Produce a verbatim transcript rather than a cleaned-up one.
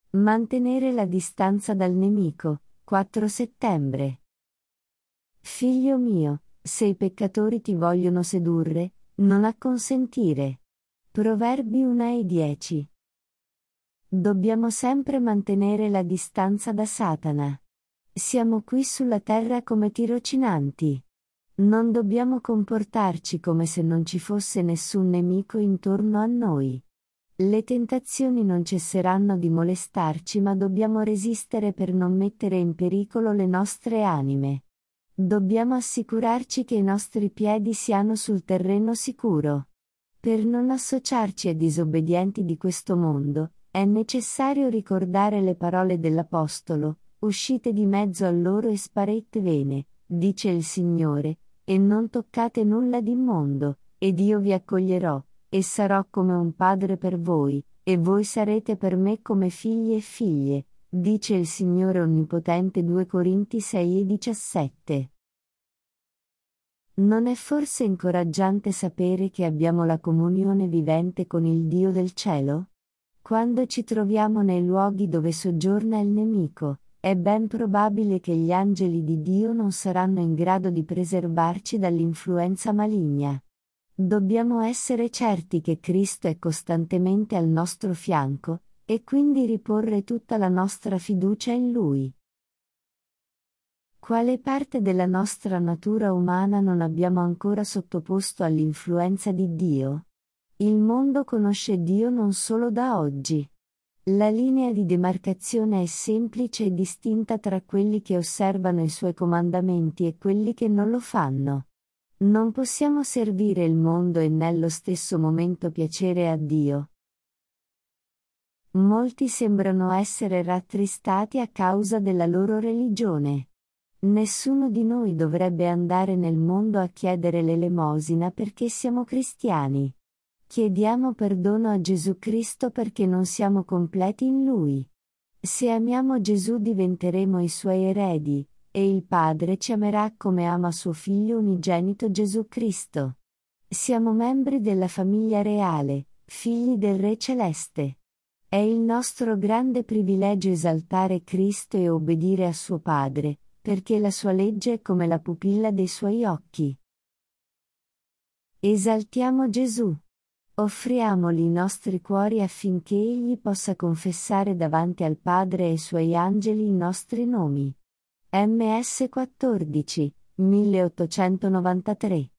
Mantenere la distanza dal nemico, quattro settembre. Figlio mio, se i peccatori ti vogliono sedurre, non acconsentire. Proverbi uno e dieci. Dobbiamo sempre mantenere la distanza da Satana. Siamo qui sulla terra come tirocinanti. Non dobbiamo comportarci come se non ci fosse nessun nemico intorno a noi. Le tentazioni non cesseranno di molestarci, ma dobbiamo resistere per non mettere in pericolo le nostre anime. Dobbiamo assicurarci che i nostri piedi siano sul terreno sicuro. Per non associarci ai disobbedienti di questo mondo, è necessario ricordare le parole dell'Apostolo: uscite di mezzo a loro e sparettevene, dice il Signore, e non toccate nulla d'immondo, ed io vi accoglierò, e sarò come un padre per voi, e voi sarete per me come figli e figlie, dice il Signore Onnipotente. due Corinti sei e diciassette. Non è forse incoraggiante sapere che abbiamo la comunione vivente con il Dio del cielo? Quando ci troviamo nei luoghi dove soggiorna il nemico, è ben probabile che gli angeli di Dio non saranno in grado di preservarci dall'influenza maligna. Dobbiamo essere certi che Cristo è costantemente al nostro fianco, e quindi riporre tutta la nostra fiducia in Lui. Quale parte della nostra natura umana non abbiamo ancora sottoposto all'influenza di Dio? Il mondo conosce Dio non solo da oggi. La linea di demarcazione è semplice e distinta tra quelli che osservano i Suoi comandamenti e quelli che non lo fanno. Non possiamo servire il mondo e nello stesso momento piacere a Dio. Molti sembrano essere rattristati a causa della loro religione. Nessuno di noi dovrebbe andare nel mondo a chiedere l'elemosina perché siamo cristiani. Chiediamo perdono a Gesù Cristo perché non siamo completi in Lui. Se amiamo Gesù diventeremo i Suoi eredi, e il Padre ci amerà come ama suo Figlio unigenito Gesù Cristo. Siamo membri della famiglia reale, figli del Re Celeste. È il nostro grande privilegio esaltare Cristo e obbedire a suo Padre, perché la sua legge è come la pupilla dei Suoi occhi. Esaltiamo Gesù. Offriamogli i nostri cuori affinché Egli possa confessare davanti al Padre e ai Suoi angeli i nostri nomi. M S quattordici, milleottocentonovantatré